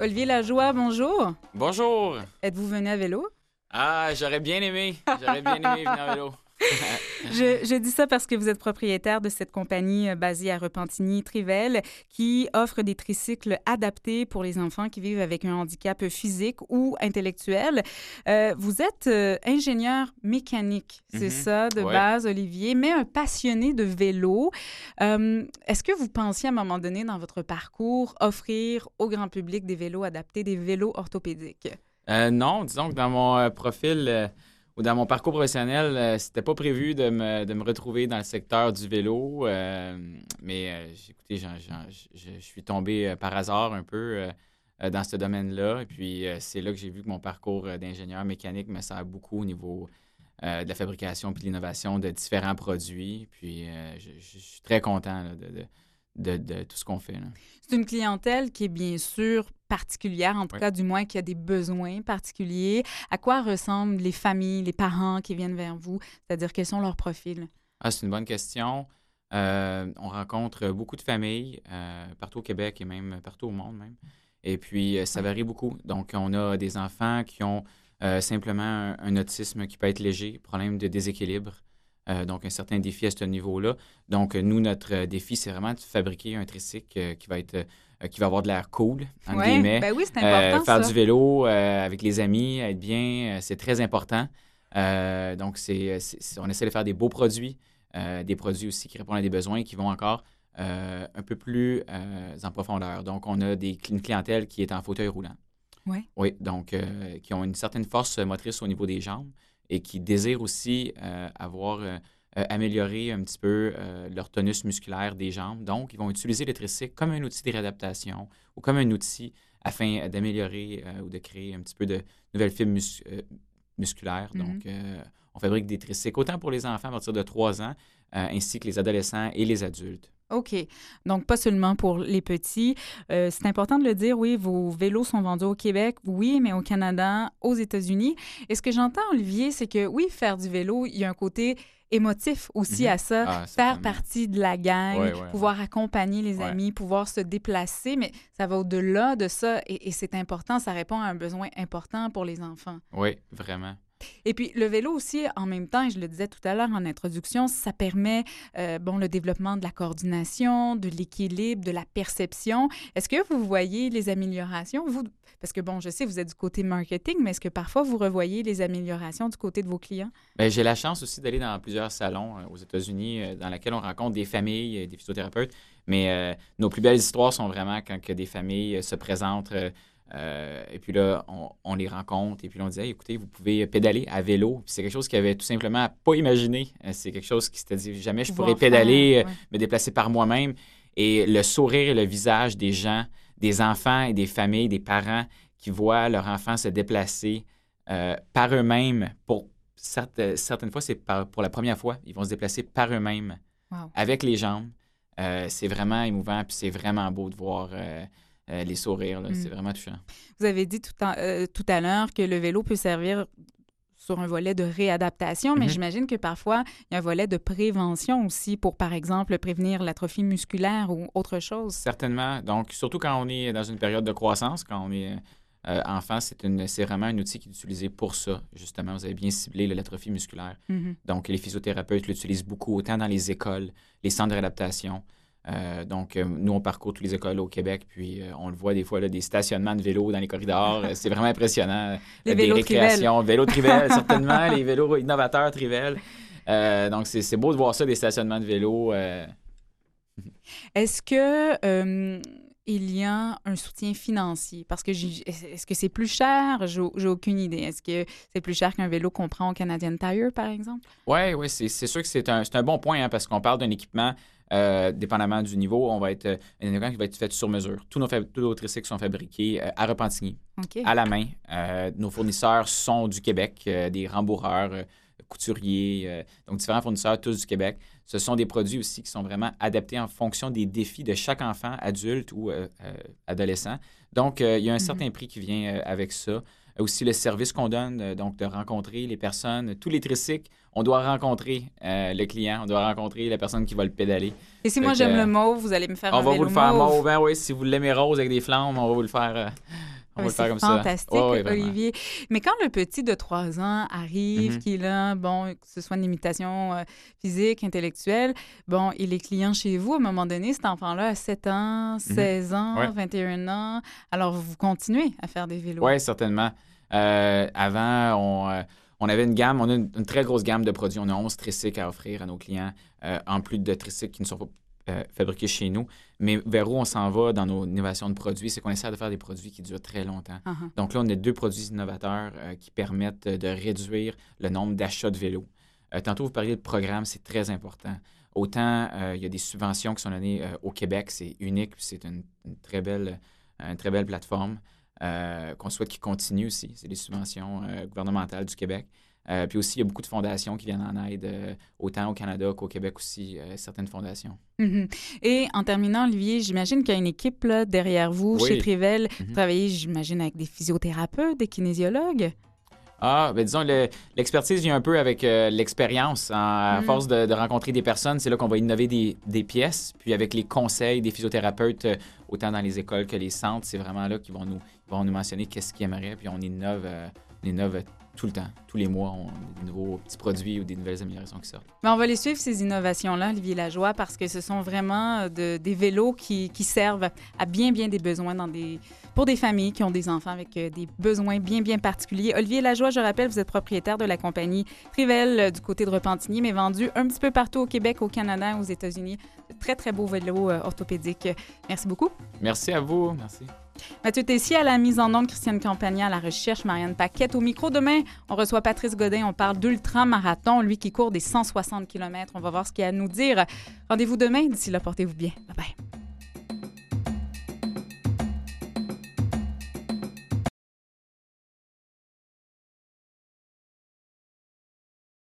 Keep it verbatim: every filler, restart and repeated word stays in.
Olivier Lajoie, bonjour. Bonjour. Êtes-vous venu à vélo? Ah, j'aurais bien aimé. J'aurais bien aimé venir à vélo. je, je dis ça parce que vous êtes propriétaire de cette compagnie euh, basée à Repentigny-Trivelle qui offre des tricycles adaptés pour les enfants qui vivent avec un handicap physique ou intellectuel. Euh, vous êtes euh, ingénieur mécanique, c'est Mm-hmm. ça, de Ouais. base, Olivier, mais un passionné de vélo. Euh, est-ce que vous pensiez à un moment donné dans votre parcours offrir au grand public des vélos adaptés, des vélos orthopédiques? Euh, non, disons que dans mon euh, profil euh, ou dans mon parcours professionnel, euh, c'était pas prévu de me, de me retrouver dans le secteur du vélo. euh, mais euh, j- écoutez, j'en- j'en- je je suis tombé euh, par hasard un peu euh, euh, dans ce domaine-là. Et puis, euh, c'est là que j'ai vu que mon parcours euh, d'ingénieur mécanique me sert beaucoup au niveau euh, de la fabrication puis de l'innovation de différents produits. Puis, euh, je, je- je suis très content là, de, de, de- de tout ce qu'on fait, là. C'est une clientèle qui est bien sûr particulière, en tout Ouais. cas du moins qui a des besoins particuliers. À quoi ressemblent les familles, les parents qui viennent vers vous? C'est-à-dire, quels sont leurs profils? Ah, c'est une bonne question. Euh, on rencontre beaucoup de familles euh, partout au Québec et même partout au monde même. Et puis, euh, ça Ouais. varie beaucoup. Donc, on a des enfants qui ont euh, simplement un, un autisme qui peut être léger, problème de déséquilibre. Euh, donc, un certain défi à ce niveau-là. Donc, nous, notre euh, défi, c'est vraiment de fabriquer un tricycle euh, qui va être, euh, qui va avoir de l'air cool, entre Oui, guillemets. ben oui, c'est Euh, important faire ça. du vélo euh, avec les amis, être bien, euh, c'est très important. Euh, donc, c'est, c'est- c'est- on essaie de faire des beaux produits, euh, des produits aussi qui répondent à des besoins et qui vont encore euh, un peu plus euh, en profondeur. Donc, on a des, une clientèle qui est en fauteuil roulant. Oui. Oui, donc euh, qui ont une certaine force motrice au niveau des jambes et qui désirent aussi euh, avoir euh, euh, amélioré un petit peu euh, leur tonus musculaire des jambes. Donc, ils vont utiliser le tricycle comme un outil de réadaptation ou comme un outil afin d'améliorer euh, ou de créer un petit peu de nouvelles fibres mus- euh, musculaires. Mhm. Donc, euh, on fabrique des tricycles autant pour les enfants à partir de trois ans euh, ainsi que les adolescents et les adultes. OK. Donc, pas seulement pour les petits. Euh, c'est important de le dire, oui, vos vélos sont vendus au Québec, oui, mais au Canada, aux États-Unis. Et ce que j'entends, Olivier, c'est que, oui, faire du vélo, il y a un côté émotif aussi Mhm. à ça, Ah, faire certainement. partie de la gang, Ouais, ouais, pouvoir accompagner les Ouais. amis, pouvoir se déplacer, mais ça va au-delà de ça et, et c'est important, ça répond à un besoin important pour les enfants. Oui, vraiment. Et puis, le vélo aussi, en même temps, et je le disais tout à l'heure en introduction, ça permet, euh, bon, le développement de la coordination, de l'équilibre, de la perception. Est-ce que vous voyez les améliorations, vous? Parce que, bon, je sais, vous êtes du côté marketing, mais est-ce que parfois vous revoyez les améliorations du côté de vos clients? Ben, j'ai la chance aussi d'aller dans plusieurs salons euh, aux États-Unis euh, dans lesquels on rencontre des familles, euh, des physiothérapeutes. Mais euh, nos plus belles histoires sont vraiment quand que des familles euh, se présentent. euh, euh, et puis là, on, on les rencontre. Et puis là, on dit, hey, écoutez, vous pouvez pédaler à vélo. Puis c'est quelque chose qu'ils avaient tout simplement pas imaginé. Euh, c'est quelque chose qui s'était dit, jamais je Pouvoir pourrais pédaler, faire, euh, ouais. me déplacer par moi-même. Et le sourire et le visage des gens, des enfants et des familles, des parents qui voient leur enfant se déplacer euh, par eux-mêmes pour Certes- certaines fois, c'est par- pour la première fois. Ils vont se déplacer par eux-mêmes, Wow. avec les jambes. Euh, c'est vraiment émouvant, puis c'est vraiment beau de voir euh, euh, les sourires. Là. Mm. C'est vraiment touchant. Vous avez dit tout, en- euh, tout à l'heure que le vélo peut servir sur un volet de réadaptation, mais Mhm. j'imagine que parfois, il y a un volet de prévention aussi pour, par exemple, prévenir l'atrophie musculaire ou autre chose. Certainement. Donc, surtout quand on est dans une période de croissance, quand on est euh, enfant, c'est, une, c'est vraiment un outil qui est utilisé pour ça. Justement, vous avez bien ciblé là, l'atrophie musculaire. Mhm. Donc, les physiothérapeutes l'utilisent beaucoup, autant dans les écoles, les centres de réadaptation. Euh, donc, euh, nous, on parcourt toutes les écoles au Québec, puis euh, on le voit des fois, là, des stationnements de vélos dans les corridors. Euh, c'est vraiment impressionnant. Les Euh, vélos des Trivelle. récréations, vélos Trivelle, certainement, les vélos innovateurs Trivelle. Euh, donc, c'est, c'est beau de voir ça, des stationnements de vélos. euh. Est-ce que euh, il y a un soutien financier? Parce que j'ai- est-ce que c'est plus cher? J'ai, j'ai aucune idée. Est-ce que c'est plus cher qu'un vélo qu'on prend au Canadian Tire, par exemple? Oui, oui, c'est, c'est sûr que c'est un, c'est un bon point, hein, parce qu'on parle d'un équipement, euh, dépendamment du niveau, on va être euh, un équipement qui va être fait sur mesure. Tous nos, fab- tous nos tricycles sont fabriqués euh, à Repentigny, OK. à la main. Euh, nos fournisseurs sont du Québec, euh, des rembourreurs, euh, couturiers, euh, donc différents fournisseurs, tous du Québec. Ce sont des produits aussi qui sont vraiment adaptés en fonction des défis de chaque enfant, adulte ou euh, euh, adolescent. Donc, euh, il y a un Mhm. certain prix qui vient euh, avec ça. Aussi, le service qu'on donne, euh, donc de rencontrer les personnes, tous les tricycles, on doit rencontrer euh, le client, on doit rencontrer la personne qui va le pédaler. Et si Fait moi que, j'aime euh, le mauve, vous allez me faire On un va vélo vous le faire mauve. mauve. Ben oui, si vous l'aimez rose avec des flammes, on va vous le faire. euh, On Ah, va le faire c'est comme ça. fantastique, Ouais, ouais, vraiment. Olivier. Mais quand le petit de trois ans arrive, Mhm. qui est là, bon, que ce soit une limitation euh, physique, intellectuelle, bon, il est client chez vous, à un moment donné, cet enfant-là a sept ans, Mhm. seize ans, Ouais. vingt et un ans, alors vous continuez à faire des vélos. Oui, certainement. Euh, avant, on, euh, on avait une gamme, on a une, une très grosse gamme de produits. On a onze tricycles à offrir à nos clients, euh, en plus de tricycles qui ne sont pas euh, fabriqués chez nous. Mais vers où on s'en va dans nos innovations de produits, c'est qu'on essaie de faire des produits qui durent très longtemps. Uh-huh. Donc là, on a deux produits innovateurs euh, qui permettent de réduire le nombre d'achats de vélos. Euh, tantôt, vous parliez de programme, c'est très important. Autant, euh, il y a des subventions qui sont données euh, au Québec, c'est unique, puis c'est une, une très belle, une très belle plateforme. Euh, qu'on souhaite qu'ils continuent aussi. C'est des subventions euh, gouvernementales du Québec. Euh, puis aussi, il y a beaucoup de fondations qui viennent en aide, euh, autant au Canada qu'au Québec aussi, euh, certaines fondations. Mm-hmm. Et en terminant, Olivier, j'imagine qu'il y a une équipe là, derrière vous, Oui. chez Trivel. Mm-hmm. Vous travaillez, j'imagine, avec des physiothérapeutes, des kinésiologues. Ah, ben disons, le, l'expertise vient un peu avec euh, l'expérience. En, à Mm. force de, de rencontrer des personnes, c'est là qu'on va innover des, des pièces. Puis avec les conseils des physiothérapeutes, euh, autant dans les écoles que les centres, c'est vraiment là qu'ils vont nous, ils vont nous mentionner qu'est-ce qu'ils aimeraient. Puis on innove, euh, on innove tout le temps. Tous les mois, on a des nouveaux petits produits ou des nouvelles améliorations qui sortent. Mais on va les suivre, ces innovations-là, Olivier Lajoie, parce que ce sont vraiment de, des vélos qui, qui servent à bien, bien des besoins dans des, pour des familles qui ont des enfants avec euh, des besoins bien, bien particuliers. Olivier Lajoie, je rappelle, vous êtes propriétaire de la compagnie Trivel euh, du côté de Repentigny, mais vendu un petit peu partout au Québec, au Canada, aux États-Unis. De très, très beaux vélos euh, orthopédiques. Merci beaucoup. Merci à vous. Merci. Mathieu Tessier à la mise en onde, Christiane Campagna à la recherche, Marianne Paquette au micro. Demain, on reçoit Patrice Godin. On parle d'ultramarathon, lui qui court des cent soixante kilomètres. On va voir ce qu'il a à nous dire. Rendez-vous demain. D'ici là, portez-vous bien. Bye bye.